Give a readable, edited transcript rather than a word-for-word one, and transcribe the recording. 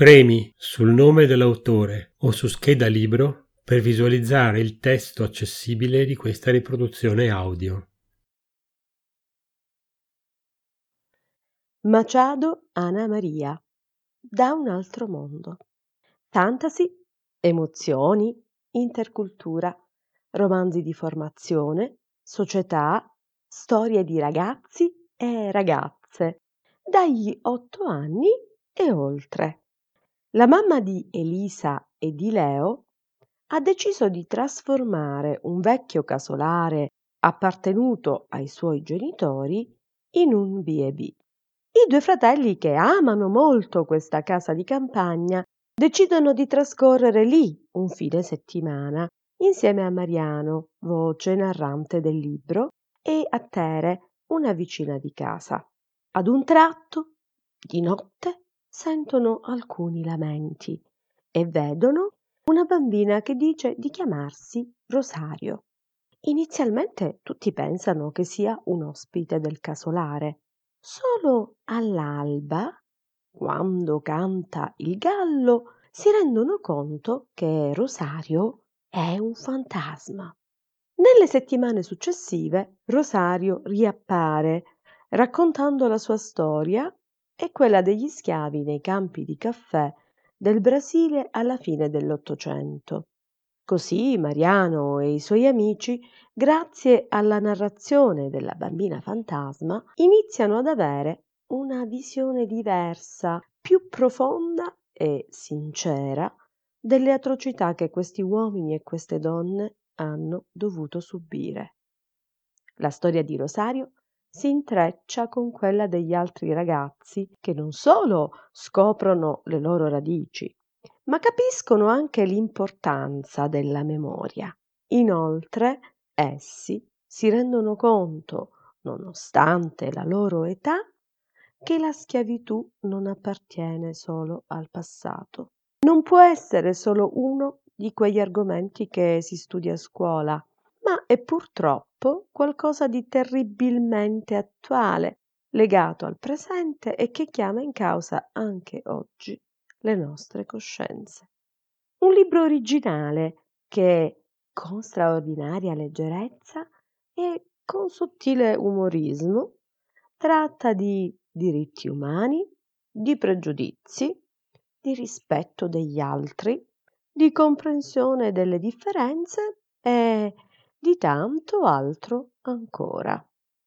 Premi sul nome dell'autore o su scheda libro per visualizzare il testo accessibile di questa riproduzione audio. Machado Ana Maria, Da un altro mondo. Fantasy, emozioni, intercultura, romanzi di formazione, società, storie di ragazzi e ragazze, dagli 8 anni e oltre. La mamma di Elisa e di Leo ha deciso di trasformare un vecchio casolare appartenuto ai suoi genitori in un B&B. I due fratelli, che amano molto questa casa di campagna, decidono di trascorrere lì un fine settimana insieme a Mariano, voce narrante del libro, e a Tere, una vicina di casa. Ad un tratto, di notte, sentono alcuni lamenti e vedono una bambina che dice di chiamarsi Rosario. Inizialmente tutti pensano che sia un ospite del casolare. Solo all'alba, quando canta il gallo, si rendono conto che Rosario è un fantasma. Nelle settimane successive Rosario riappare raccontando la sua storia e quella degli schiavi nei campi di caffè del Brasile alla fine dell'Ottocento. Così Mariano e i suoi amici, grazie alla narrazione della bambina fantasma, iniziano ad avere una visione diversa, più profonda e sincera delle atrocità che questi uomini e queste donne hanno dovuto subire. La storia di Rosario si intreccia con quella degli altri ragazzi che non solo scoprono le loro radici, ma capiscono anche l'importanza della memoria. Inoltre, essi si rendono conto, nonostante la loro età, che la schiavitù non appartiene solo al passato. Non può essere solo uno di quegli argomenti che si studia a scuola, ma è purtroppo qualcosa di terribilmente attuale, legato al presente e che chiama in causa anche oggi le nostre coscienze. Un libro originale che, con straordinaria leggerezza e con sottile umorismo, tratta di diritti umani, di pregiudizi, di rispetto degli altri, di comprensione delle differenze e di tanto altro ancora.